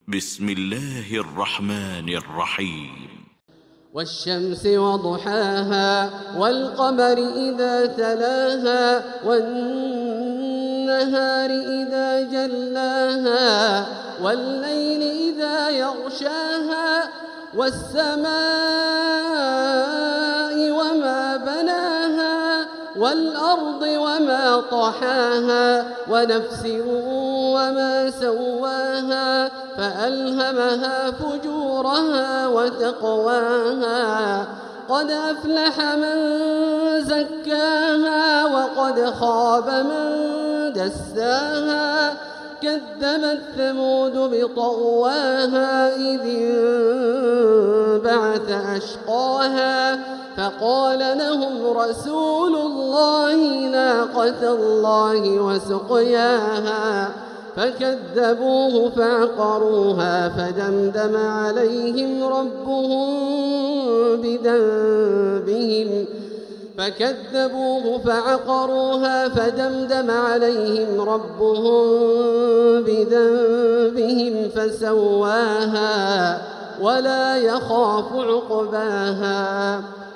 بسم الله الرحمن الرحيم. والشمس وضحاها والقمر إذا تلاها والنهار إذا جلاها والليل إذا يغشاها والسماء وما بناها والأرض وما طحاها ونفس وما سواها فألهمها فجورها وتقواها قد أفلح من زكاها وقد خاب من دساها كذبت ثمود بطغواها إذ انبعث أشقاها فقال لهم رسول الله ناقة الله وسقياها فكذبوه فعقروها فدمدم عليهم ربهم بذنبهم فسواها ولا يخاف عقباها.